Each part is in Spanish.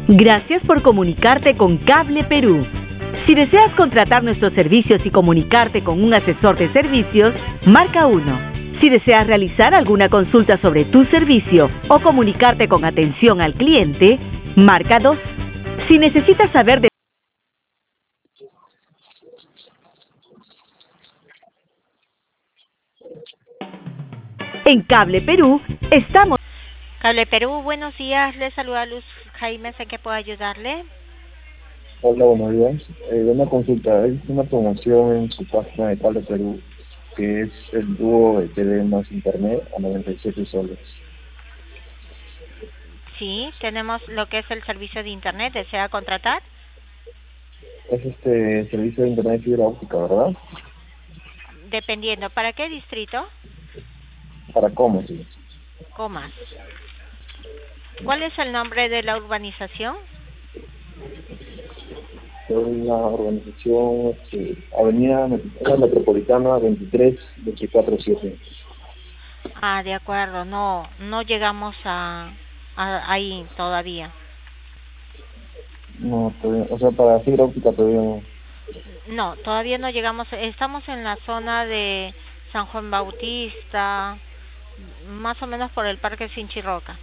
Gracias por comunicarte con Cable Perú. Si deseas contratar nuestros servicios y comunicarte con un asesor de servicios, marca 1. Si deseas realizar alguna consulta sobre tu servicio o comunicarte con atención al cliente, marca 2. Si necesitas saber de... En Cable Perú estamos... Cable Perú, buenos días. Le saluda Luz Jaime, ¿en qué puedo ayudarle? Hola, buenos días. Una consulta, es una promoción en su página de Cable Perú, que es el dúo de TV más internet a 97 soles. Sí, tenemos lo que es el servicio de internet. ¿Desea contratar? Es servicio de internet fibra óptica, ¿verdad? Dependiendo. ¿Para qué distrito? ¿Para cómo, sí? Comas. ¿Cuál es el nombre de la urbanización? Es una organización, Avenida Metropolitana 23 247. Ah, de acuerdo. No llegamos a ahí todavía. No, todavía, o sea, para fibra óptica todavía no. No, todavía no llegamos. Estamos en la zona de San Juan Bautista, más o menos por el Parque Sinchirroca.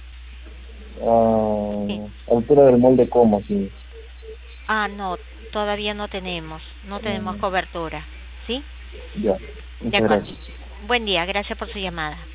Sí. Altura del molde Coma, sí. Ah, no, todavía no tenemos cobertura, ¿sí? Ya, De muchas acuerdo. gracias. Buen día, gracias por su llamada.